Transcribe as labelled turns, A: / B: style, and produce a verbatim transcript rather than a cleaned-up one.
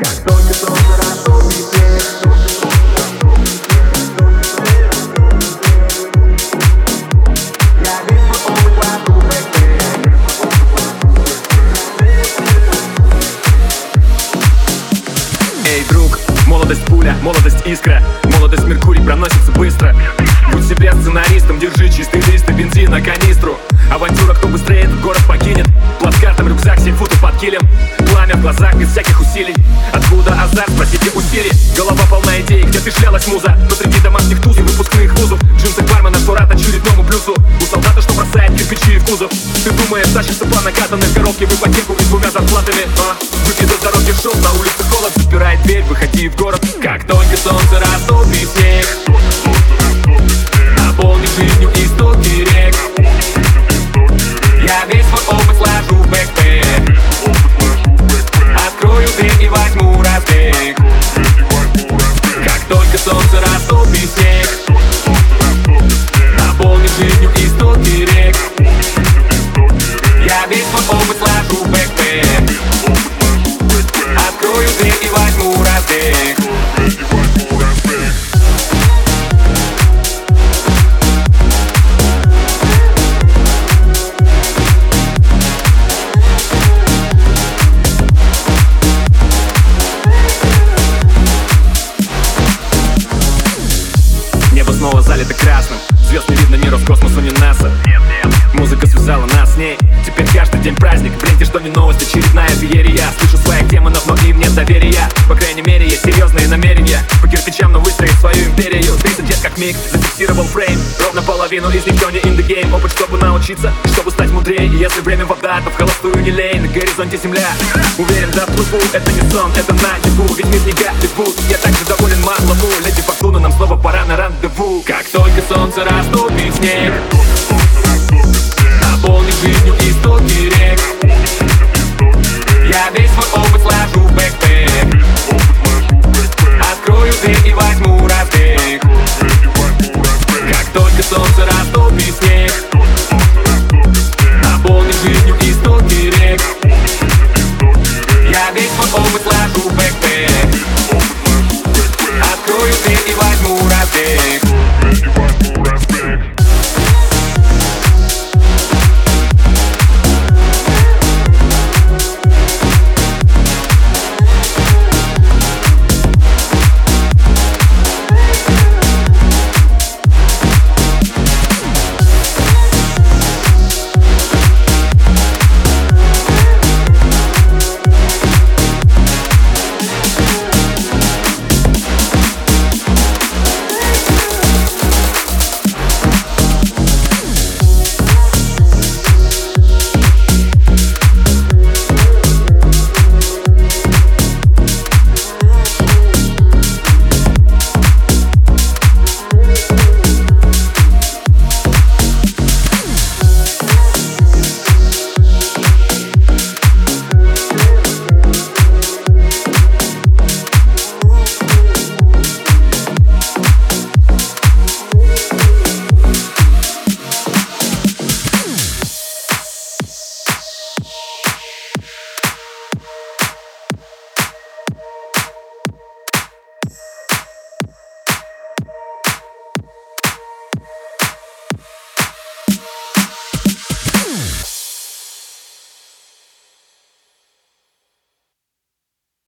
A: Как только солнце растопит снег, я весь свой опыт вложу в бэкпэк.
B: Эй, друг, молодость пуля, молодость искра, молодость Меркурий проносится быстро. Будь себе сценаристом, держи чистый лист и бензин на канистру. Авантюра, кто быстрее этот город покинет. Плацкартом рюкзак, семь футов под килем. Пламя в глазах без всяких усилий. Откуда азарт, спросите у Сири. Голова полна идей, где ты шлялась, муза? Но среди домашних туз и выпускных вузов. Джинсы бармена, что рад очередному плюсу. У солдата, что бросает кирпичи в кузов. Ты думаешь, тащишься по накатанной в коробке в ипотеку и с двумя зарплатами, а? Выпей до здоровья шоу, на улице холод. Запирай дверь, выходи в город. Как только солнце растопит снег, наполни жизнью истоки рек. Я весь свой опыт сложу в бэкпэк. Открою дверь и возьму разбег. Как только солнце растопит снег, наполни жизнью истоки рек. Я весь свой опыт сложу в бэкпэк. Открою дверь и возьму разбег. Небо снова залито красным. Звезд не видно, ни Роскосмосу, ни НАСА. Музыка связала нас с ней. Теперь каждый день праздник. В ленте, что не новость, очередная феерия. Слышу своих демонов, но им нет доверия. По крайней мере, есть серьезные намерения. По кирпичам, но выстроить свою империю. тридцать лет как миг, зафиксировал фрейм. Ровно половину из них не in the game. Опыт, чтобы научиться, чтобы стать мудрее. И если время вода, то в холостую не лей. На горизонте земля. Уверен, да, плыву, это не сон, это наяву. Ведь мир не Голливуд. Я также доволен малому. Леди Фортуна, нам снова пора на рандеву. Как только солнце растопит снег, наполни жизнью истоки рек. Я весь свой опыт сложу в